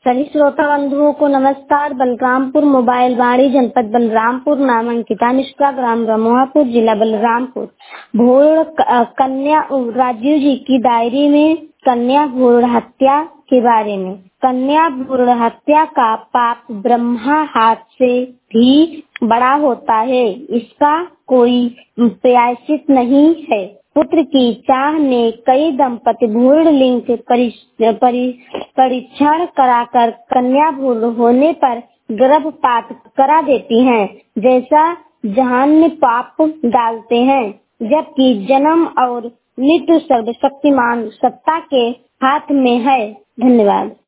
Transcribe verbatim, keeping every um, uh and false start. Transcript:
सभी श्रोता बंधुओं को नमस्कार। बलरामपुर मोबाइल वाणी जनपद बलरामपुर, नाम अंकिता मिश्रा, ग्राम रमोहापुर, जिला बलरामपुर। भ्रूण कन्या राजीव जी की डायरी में कन्या भ्रूण हत्या के बारे में। कन्या भ्रूण हत्या का पाप ब्रह्मा हाथ से भी बड़ा होता है, इसका कोई प्रायश्चित नहीं है। पुत्र की चाह ने कई दंपति भ्रूण लिंग परीक्षण कराकर कन्या भ्रूण होने पर गर्भपात करा देती हैं, जैसा जहान्य पाप डालते हैं, जबकि जन्म और मृत्यु सर्वशक्तिमान सत्ता के हाथ में है। धन्यवाद।